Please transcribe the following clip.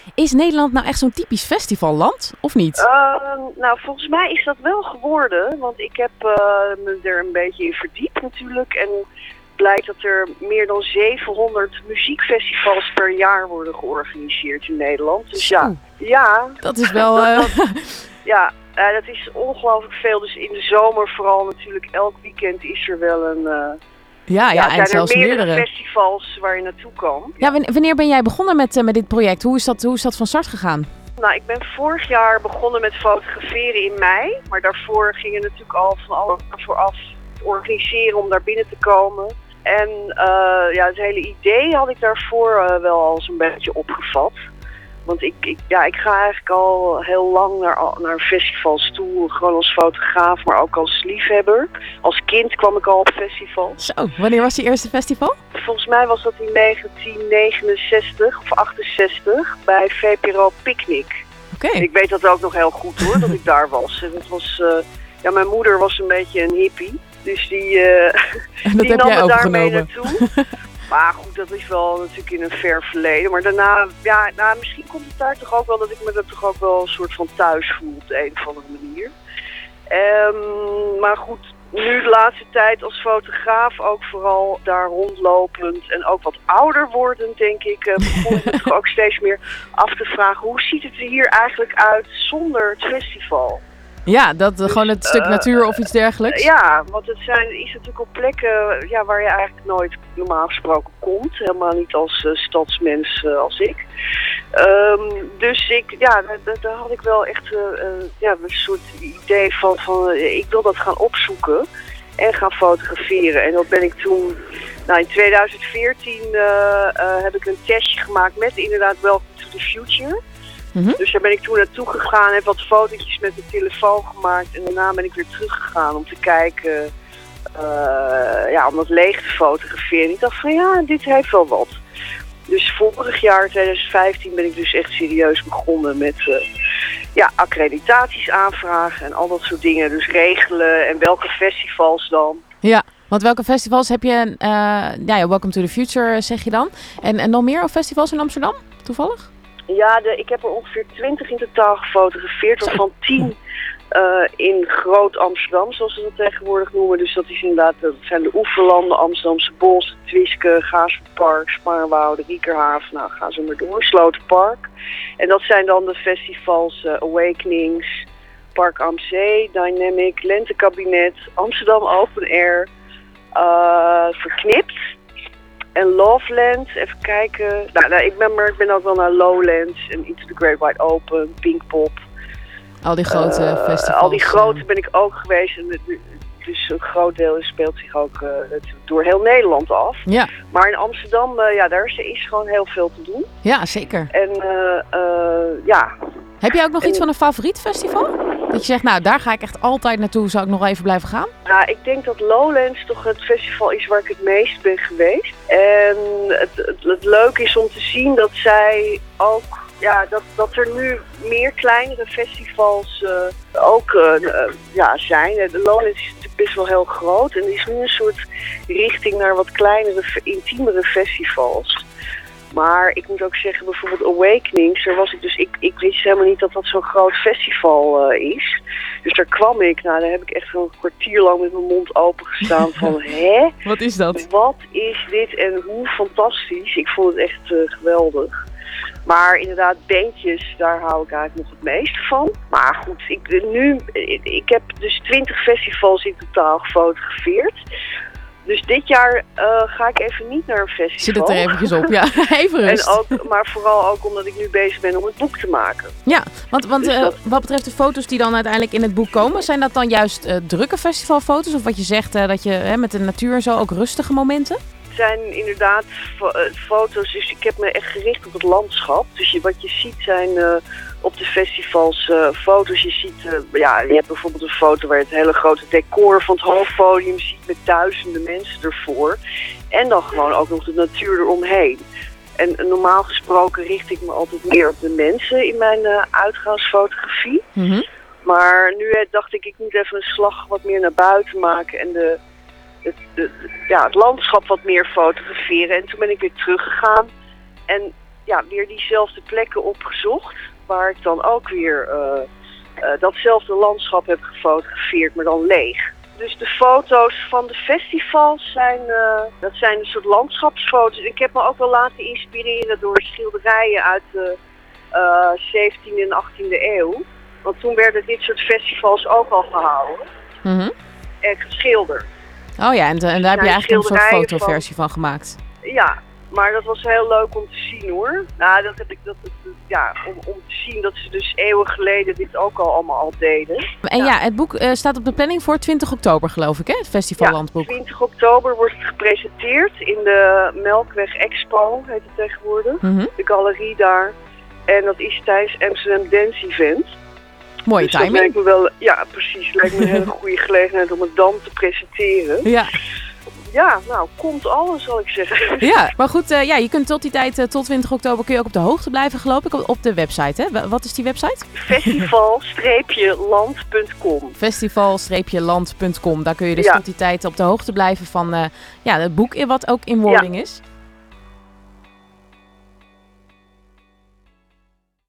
Is Nederland nou echt zo'n typisch festivalland, of niet? Nou, volgens mij is dat wel geworden, want ik heb me er een beetje in verdiept natuurlijk. En blijkt dat er meer dan 700 muziekfestivals per jaar worden georganiseerd in Nederland. Dus ja. Dat is wel... dat is ongelooflijk veel. Dus in de zomer vooral natuurlijk, elk weekend is er wel een... en zelfs zijn er meerdere meerdere festivals waar je naartoe kan. Ja, wanneer ben jij begonnen met dit project? Hoe is dat van start gegaan? Nou, ik ben vorig jaar begonnen met fotograferen in mei. Maar daarvoor ging er natuurlijk al van alles vooraf organiseren om daar binnen te komen. En het hele idee had ik daarvoor wel al zo'n beetje opgevat. Want ik ga eigenlijk al heel lang naar festivals toe. Gewoon als fotograaf, maar ook als liefhebber. Als kind kwam ik al op festivals. Zo, wanneer was je eerste festival? Volgens mij was dat in 1969 of 68 bij VPRO Picnic. Oké. Ik weet dat ook nog heel goed hoor, dat ik daar was. En het was, mijn moeder was een beetje een hippie. Dus die nam me daarmee naartoe. Maar goed, dat is wel natuurlijk in een ver verleden. Maar daarna, misschien komt het daar toch ook wel dat ik me er toch ook wel een soort van thuis voel op de een of andere manier. Maar goed, nu de laatste tijd als fotograaf ook vooral daar rondlopend en ook wat ouder wordend, denk ik, begon ik me toch ook steeds meer af te vragen, hoe ziet het er hier eigenlijk uit zonder het festival? Ja, gewoon het stuk natuur of iets dergelijks? Ja, want is natuurlijk op plekken waar je eigenlijk nooit normaal gesproken komt. Helemaal niet als stadsmens als ik. Dus daar had ik wel echt een soort idee van ik wil dat gaan opzoeken en gaan fotograferen. En dat ben ik toen, in 2014 heb ik een testje gemaakt met inderdaad Welcome to the Future. Mm-hmm. Dus daar ben ik toen naartoe gegaan, heb wat fotootjes met de telefoon gemaakt en daarna ben ik weer teruggegaan om te kijken, om dat leeg te fotograferen. Ik dacht van dit heeft wel wat. Dus vorig jaar, 2015, ben ik dus echt serieus begonnen met accreditaties aanvragen en al dat soort dingen. Dus regelen en welke festivals dan. Ja, want welke festivals heb je, Welcome to the Future zeg je dan. En nog meer festivals in Amsterdam, toevallig? Ja, ik heb er ongeveer 20 in totaal gefotografeerd, waarvan 10 in Groot Amsterdam, zoals ze dat tegenwoordig noemen. Dus dat is inderdaad, dat zijn de oeverlanden, Amsterdamse Bos, Twiske, Gaasperpark, Spaarnwoude, Riekerhaven, ga zo maar door, Sloterpark. En dat zijn dan de festivals Awakenings, Park am Zee, Dynamic, Lentekabinet, Amsterdam Open Air, Verknipt. En Loveland, even kijken. Ik ben ook wel naar Lowlands en Into the Great Wide Open, Pinkpop. Al die grote festivals. Al die grote ben ik ook geweest. En dus een groot deel speelt zich ook door heel Nederland af. Ja. Maar in Amsterdam, daar is gewoon heel veel te doen. Ja, zeker. En Heb jij ook nog iets van een favoriet festival? Dat je zegt, daar ga ik echt altijd naartoe, zou ik nog even blijven gaan? Nou, ik denk dat Lowlands toch het festival is waar ik het meest ben geweest. En het leuke is om te zien dat zij ook, dat er nu meer kleinere festivals zijn. De Lowlands is natuurlijk best wel heel groot en er is nu een soort richting naar wat kleinere, intiemere festivals. Maar ik moet ook zeggen, bijvoorbeeld Awakenings, daar was ik dus, ik wist helemaal niet dat dat zo'n groot festival is. Dus daar kwam ik, daar heb ik echt een kwartier lang met mijn mond open gestaan van, hè? Wat is dat? Wat is dit en hoe fantastisch. Ik vond het echt geweldig. Maar inderdaad, bandjes, daar hou ik eigenlijk nog het meeste van. Maar goed, ik heb dus 20 festivals in totaal gefotografeerd. Dus dit jaar ga ik even niet naar een festival. Zit het er eventjes op, ja. Even rust. Maar vooral ook omdat ik nu bezig ben om het boek te maken. Ja, want wat betreft de foto's die dan uiteindelijk in het boek komen, zijn dat dan juist drukke festivalfoto's? Of wat je zegt, dat je met de natuur en zo ook rustige momenten? Het zijn inderdaad foto's, dus ik heb me echt gericht op het landschap. Dus wat je ziet zijn op de festivals foto's. Je ziet, je hebt bijvoorbeeld een foto waar je het hele grote decor van het hoofdpodium ziet met duizenden mensen ervoor. En dan gewoon ook nog de natuur eromheen. En normaal gesproken richt ik me altijd meer op de mensen in mijn uitgaansfotografie. Mm-hmm. Maar nu dacht ik moet even een slag wat meer naar buiten maken en het landschap wat meer fotograferen. En toen ben ik weer teruggegaan. En weer diezelfde plekken opgezocht. Waar ik dan ook weer datzelfde landschap heb gefotografeerd, maar dan leeg. Dus de foto's van de festivals dat zijn een soort landschapsfoto's. Ik heb me ook wel laten inspireren door schilderijen uit de 17e en 18e eeuw. Want toen werden dit soort festivals ook al gehouden. Mm-hmm. En geschilderd. Oh ja, en daar heb je eigenlijk een soort fotoversie van gemaakt. Ja, maar dat was heel leuk om te zien hoor. Nou, dat heb ik om te zien dat ze dus eeuwen geleden dit ook al deden. En het boek staat op de planning voor 20 oktober geloof ik, hè? Het festivallandboek. 20 oktober wordt het gepresenteerd in de Melkweg Expo, heet het tegenwoordig. Mm-hmm. De galerie daar. En dat is tijdens Amsterdam Dance Event. Mooie dus timing. Dat lijkt me wel, ja, precies. Lijkt me een hele goede gelegenheid om het dan te presenteren. Ja. Ja, nou, komt alles, zal ik zeggen. Ja, maar goed, je kunt tot die tijd, tot 20 oktober, kun je ook op de hoogte blijven, geloof ik, op de website, hè? Wat is die website? Festival-land.com. Festival-land.com. Daar kun je dus tot die tijd op de hoogte blijven van het boek, wat ook in wording is.